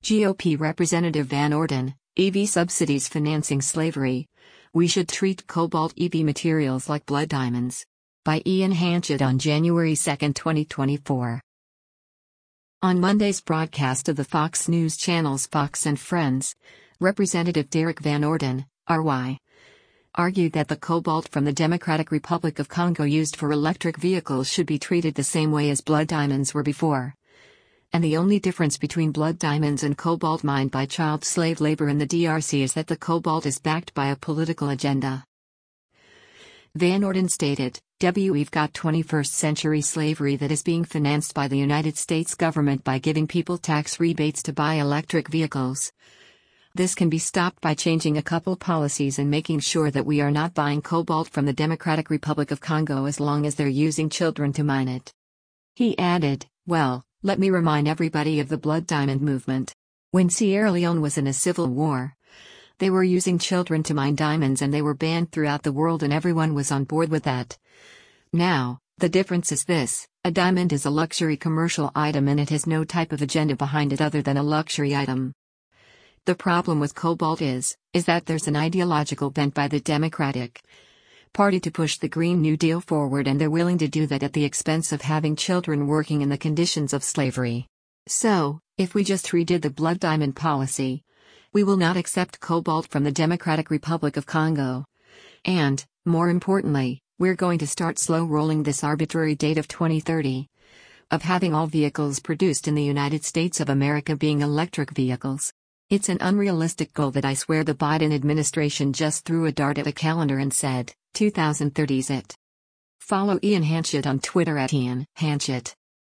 GOP Representative Van Orden, EV subsidies financing slavery. We should treat cobalt EV materials like blood diamonds. By Ian Hanchett on January 2, 2024. On Monday's broadcast of the Fox News channel's Fox and Friends, Representative Derek Van Orden, RY, argued that the cobalt from the Democratic Republic of Congo used for electric vehicles should be treated the same way as blood diamonds were before. And the only difference between blood diamonds and cobalt mined by child slave labor in the DRC is that the cobalt is backed by a political agenda. Van Orden stated, "We've got 21st century slavery that is being financed by the United States government by giving people tax rebates to buy electric vehicles. This can be stopped by changing a couple policies and making sure that we are not buying cobalt from the Democratic Republic of Congo as long as they're using children to mine it." He added, "Well, let me remind everybody of the Blood Diamond movement. When Sierra Leone was in a civil war, they were using children to mine diamonds and they were banned throughout the world and everyone was on board with that. Now, the difference is this: a diamond is a luxury commercial item and it has no type of agenda behind it other than a luxury item. The problem with cobalt is that there's an ideological bent by the Democratic Party to push the Green New Deal forward, and they're willing to do that at the expense of having children working in the conditions of slavery. So, if we just redid the blood diamond policy, we will not accept cobalt from the Democratic Republic of Congo. And, more importantly, we're going to start slow rolling this arbitrary date of 2030 of having all vehicles produced in the United States of America being electric vehicles. It's an unrealistic goal that I swear the Biden administration just threw a dart at a calendar and said, 2030's it." Follow Ian Hanchett on Twitter at Ian Hanchett.